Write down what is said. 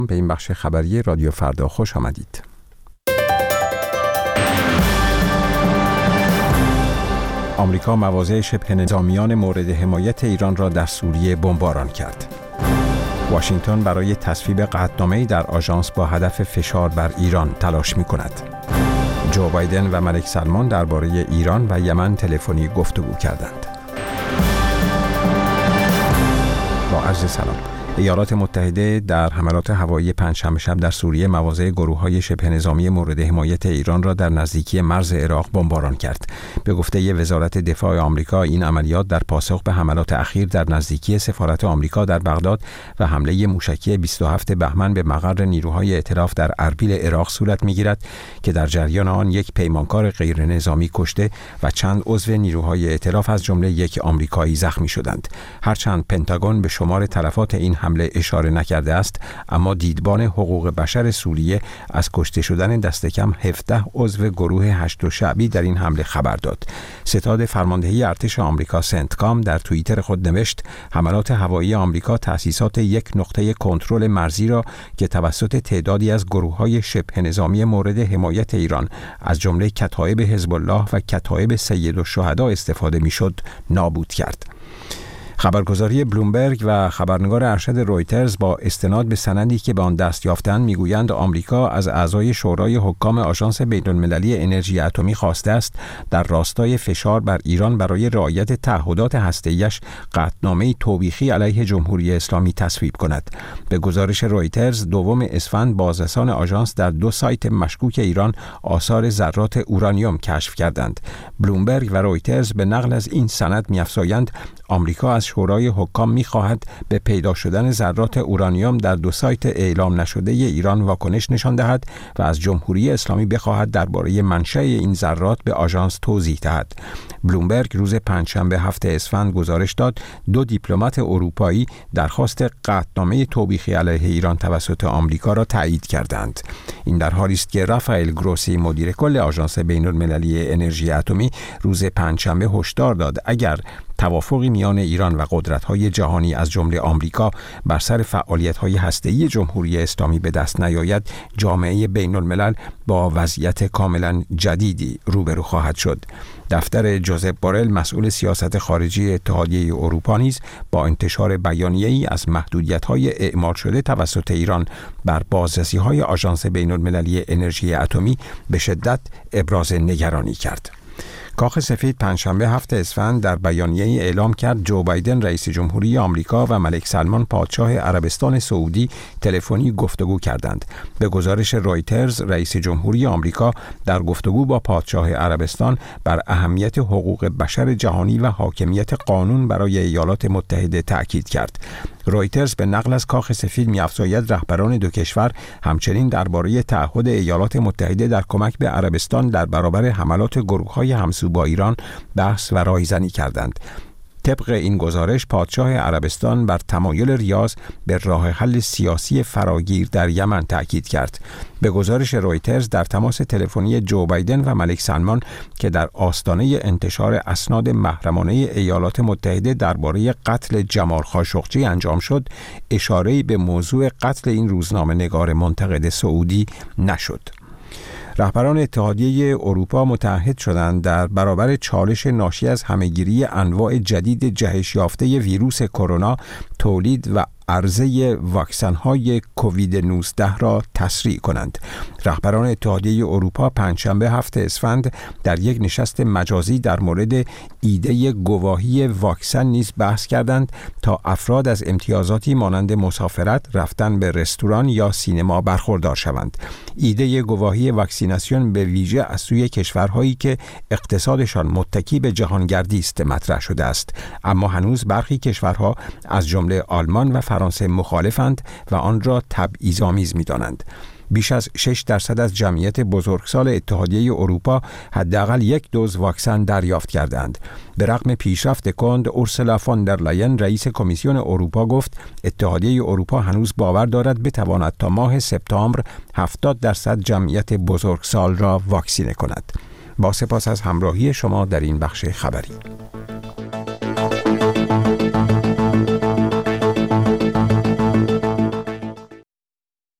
به این بخش خبری رادیو فردا خوش آمدید. آمریکا مواضع شبه نظامیان مورد حمایت ایران را در سوریه بمباران کرد. واشنگتن برای تصویب قطعنامه‌ای در آژانس با هدف فشار بر ایران تلاش می‌کند. جو بایدن و ملک سلمان درباره ایران و یمن تلفنی گفتگو کردند. با عرض سلام. ایالات متحده در حملات هوایی پنجشنبه شب در سوریه مواضع گروه‌های شبه نظامی مورد حمایت ایران را در نزدیکی مرز عراق بمباران کرد. به گفته وزارت دفاع آمریکا، این عملیات در پاسخ به حملات اخیر در نزدیکی سفارت آمریکا در بغداد و حمله موشکی 27 بهمن به مقر نیروهای ائتلاف در اربیل عراق صورت می‌گیرد که در جریان آن یک پیمانکار غیرنظامی کشته و چند عضو نیروهای ائتلاف از جمله یک آمریکایی زخمی شدند. هرچند پنتاگون به شمار تلفات این حمله اشاره نکرده است، اما دیدبان حقوق بشر سوریه از کشته شدن دست کم 17 عضو گروه هشت شعبی در این حمله خبر داد. ستاد فرماندهی ارتش آمریکا سنتکام در توییتر خود نوشت: حملات هوایی آمریکا تأسیسات یک نقطه کنترل مرزی را که توسط تعدادی از گروه‌های شبه نظامی مورد حمایت ایران از جمله کتایب حزب الله و کتایب سیدالشهدا استفاده می‌شد نابود کرد. خبرگزاری بلومبرگ و خبرنگار ارشد رویترز با استناد به سندی که به آن دست یافتند میگویند آمریکا از اعضای شورای حکام آژانس بین‌المللی انرژی اتمی خواسته است در راستای فشار بر ایران برای رعایت تعهدات هسته‌ایش قطعنامه‌ای توبیخی علیه جمهوری اسلامی تصویب کند. به گزارش رویترز، دوم اسفند بازرسان آژانس در 2 سایت مشکوک ایران آثار ذرات اورانیوم کشف کردند. بلومبرگ و رویترز به نقل از این سند می‌افزایند آمریکا از شورای حکام می‌خواهد به پیدا شدن ذرات اورانیوم در 2 سایت اعلام نشده ایران واکنش نشان دهد و از جمهوری اسلامی بخواهد درباره منشأ این ذرات به آژانس توضیح دهد. بلومبرگ روز پنجشنبه 7 اسفند گزارش داد 2 دیپلمات اروپایی درخواست قطعنامه توبیخی علیه ایران توسط آمریکا را تایید کردند. این در حالی است که رافائل گروسی مدیر کل آژانس بین‌المللی انرژی اتمی روز پنجشنبه هشدار داد اگر توافقی میان ایران و قدرت‌های جهانی از جمله آمریکا بر سر فعالیت‌های هسته‌ای جمهوری اسلامی به دست نیاید، جامعه بین‌الملل با وضعیت کاملاً جدیدی روبرو خواهد شد. دفتر جوزپ بورل مسئول سیاست خارجی اتحادیه اروپا نیز با انتشار بیانیه‌ای از محدودیت‌های اعمال شده توسط ایران بر بازرسی‌های آژانس بین‌المللی انرژی اتمی به شدت ابراز نگرانی کرد. کاخ سفید پنجشنبه 7 اسفند در بیانیه‌ای اعلام کرد جو بایدن رئیس جمهوری آمریکا و ملک سلمان پادشاه عربستان سعودی تلفنی گفتگو کردند. به گزارش رویترز، رئیس جمهوری آمریکا در گفتگو با پادشاه عربستان بر اهمیت حقوق بشر جهانی و حاکمیت قانون برای ایالات متحده تأکید کرد. رویترز به نقل از کاخ سفید می‌افزاید رهبران 2 کشور همچنین درباره تعهد ایالات متحده در کمک به عربستان در برابر حملات گروه‌های همسو با ایران بحث و رایزنی کردند. طبق این گزارش، پادشاه عربستان بر تمایل ریاض به راه حل سیاسی فراگیر در یمن تأکید کرد. به گزارش رویترز، در تماس تلفنی جو بایدن و ملک سلمان که در آستانه انتشار اسناد محرمانه ایالات متحده درباره قتل جمال خاشقجی انجام شد، اشاره‌ای به موضوع قتل این روزنامه‌نگار منتقد سعودی نشد. رهبران اتحادیه اروپا متعهد شدند در برابر چالش ناشی از همه‌گیری انواع جدید جهش یافته ویروس کرونا تولید و عرضه واکسن‌های کووید 19 را تسریع کنند. رهبران اتحادیه اروپا پنجشنبه 7 اسفند در یک نشست مجازی در مورد ایده گواهی واکسن نیز بحث کردند تا افراد از امتیازاتی مانند مسافرت، رفتن به رستوران یا سینما برخوردار شوند. ایده گواهی واکسیناسیون به ویژه از سوی کشورهایی که اقتصادشان متکی به جهانگردی است مطرح شده است، اما هنوز برخی کشورها از جمله آلمان و فرانسه مخالفند و آن را تبعیض‌آمیز می‌دانند. بیش از 6% از جمعیت بزرگسال اتحادیه اروپا حداقل 1 دوز واکسن دریافت کردند. به رغم پیشرفت کند، اورسولا فون در لاین رئیس کمیسیون اروپا گفت اتحادیه اروپا هنوز باور دارد بتواند تا ماه سپتامبر 70% جمعیت بزرگسال را واکسینه کند. با سپاس از همراهی شما در این بخش خبری.